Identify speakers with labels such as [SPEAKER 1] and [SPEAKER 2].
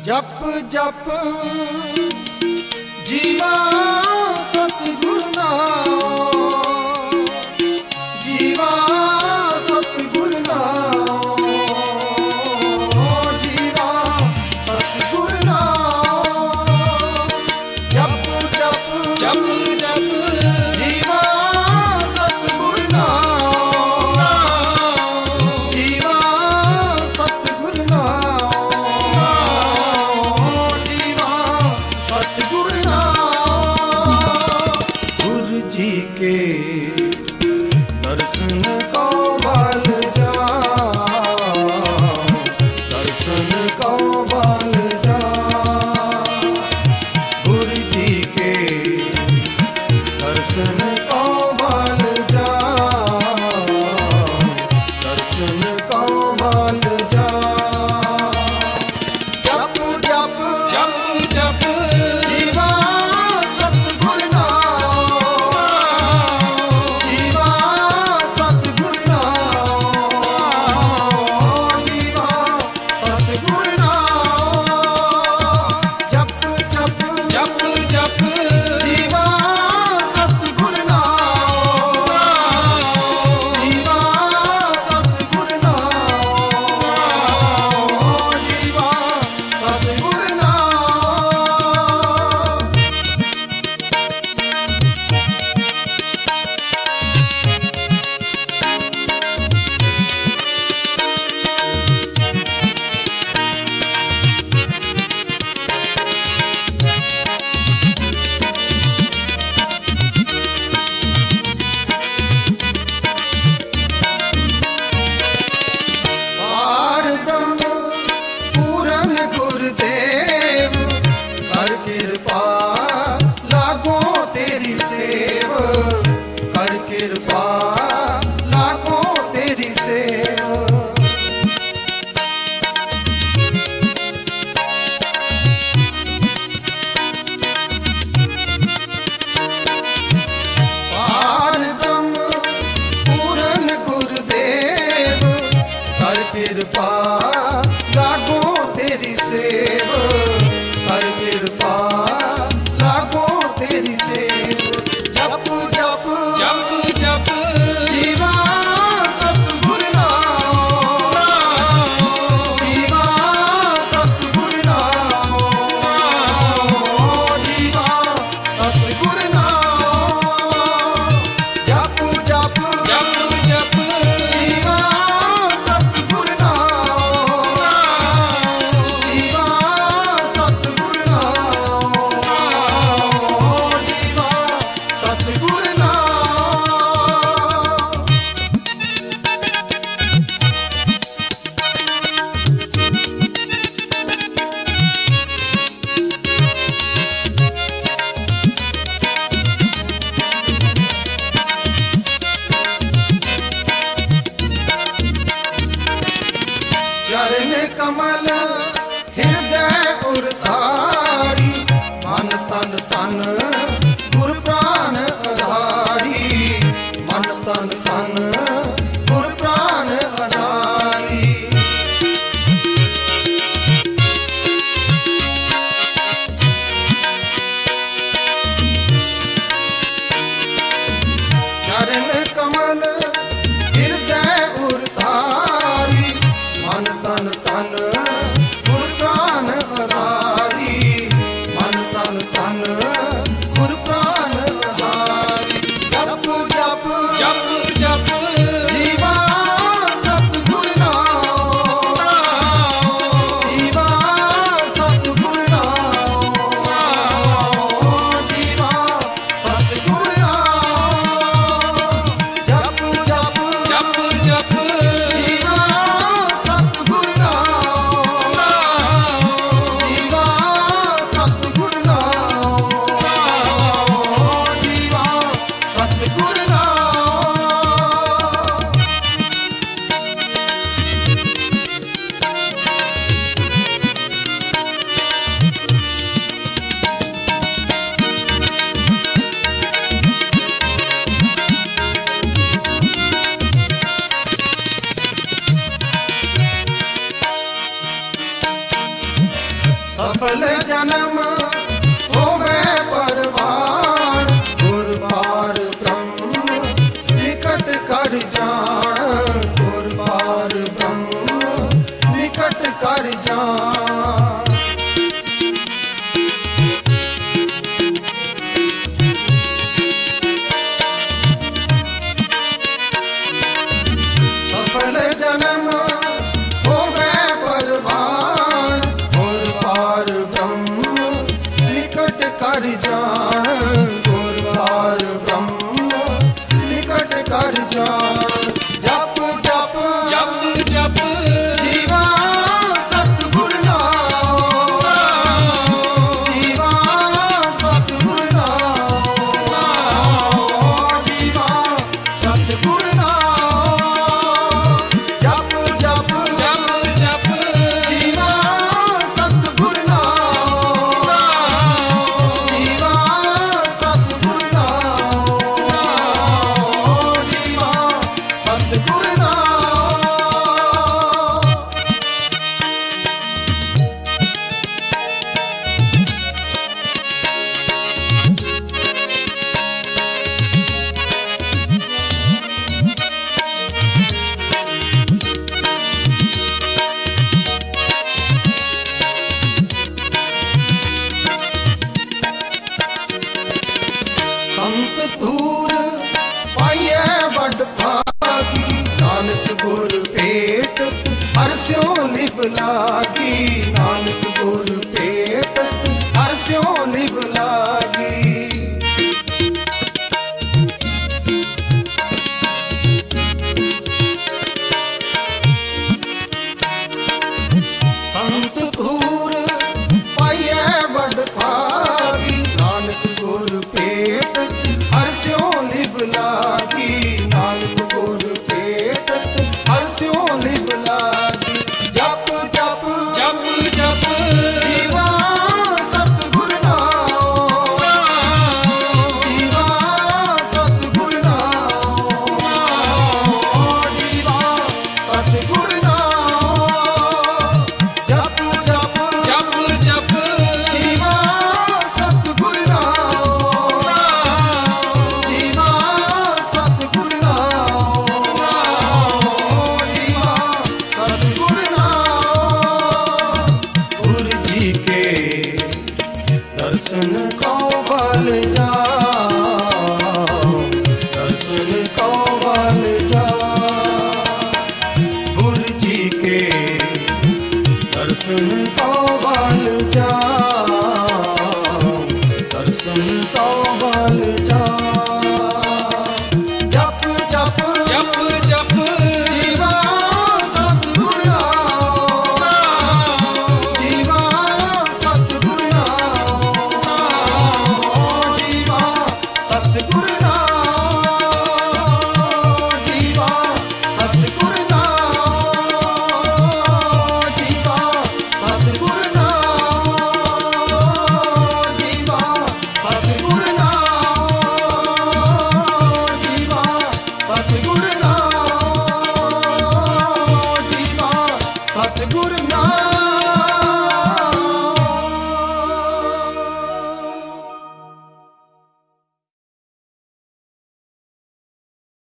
[SPEAKER 1] जप जप जीवा सतगुरु नाम, जीवा सतगुरु नाम, जीवा सतगुरु नाम। जप जप जप जप जीवा सतगुरु नाम, जीवा सतगुरु नाम, जीवा सतगुरु नाम। गुरु जी के दर्शन को बल जा, दर्शन को बल जा। गुरु जी के दर्शन को बल जा, दर्शन को बल जा। जप जप जप जप जीवा सतगुरु नाम, जीवा सतगुरु नाम, जीवा सतगुरु नाम। जप जप जप जप जीवा सतगुरु नाम, जीवा सतगुरु नाम, जीवा सतगुरु नाम। पार ब्रह्म पूरन गुरुदेव, कर कृपा लागो तेरी सेव, कर कृपा लागो तेरी सेव। पार ब्रह्म पूरन गुरुदेव, कर कृपा लागो तेरी सेव, कर कृपा लागो तेरी सेव। जप जप जप जप जीवा सतगुरु नाम, जीवा सतगुरु नाम, जीवा सतगुरु नाम। जप जप जप जप जीवा सतगुरु नाम, जीवा सतगुरु नाम, जीवा सतगुरु नाम। चरण कमल हृदय उरतारी, मन तन तन गुर प्राण आधारी, मन तन तन गुर प्राण आधारी। चरण कमल हृदय उरतारी, मन तन तन गुर प्राण सफल जन्म होवे परवान, गुरबार ब्रह्म निकट कर जान, गुरबार ब्रह्म निकट कर जान। सफल जन्म होवे परवान, गुरबार ब्रह्म निकट कर जान, गुरबार ब्रह्म निकट कर जान। जप जप
[SPEAKER 2] जप जप
[SPEAKER 1] जीवा सतगुर नाम, जीवा सतगुर नाम, जीवा सतगुर नाम। जप जप
[SPEAKER 2] जप जप
[SPEAKER 1] जीवा सतगुर नाम, जीवा सतगुर नाम, जीवा सतगुर नाम। संत धूर पाइए बड़ भागी, नानक गुर पेट हर्ष्यों लिव लागी, नानक गुर पेट हर्ष्यों लिव लागी। संत धूर पाइए बड़ भागी, नानक गुर पेट हर्ष्यों लिव लागी, नानक गुर पेट हर्ष्यों लिव लागी। जप जप
[SPEAKER 2] जप जप
[SPEAKER 1] जीवा सतगुर नाम, जीवा सतगुर नाम, जीवा सतगुर नाम। जप जप
[SPEAKER 2] जप जप
[SPEAKER 1] जीवा सतगुर नाम, जीवा सतगुर नाम, जीवा सतगुर नाम। गुरु जी के दर्शन का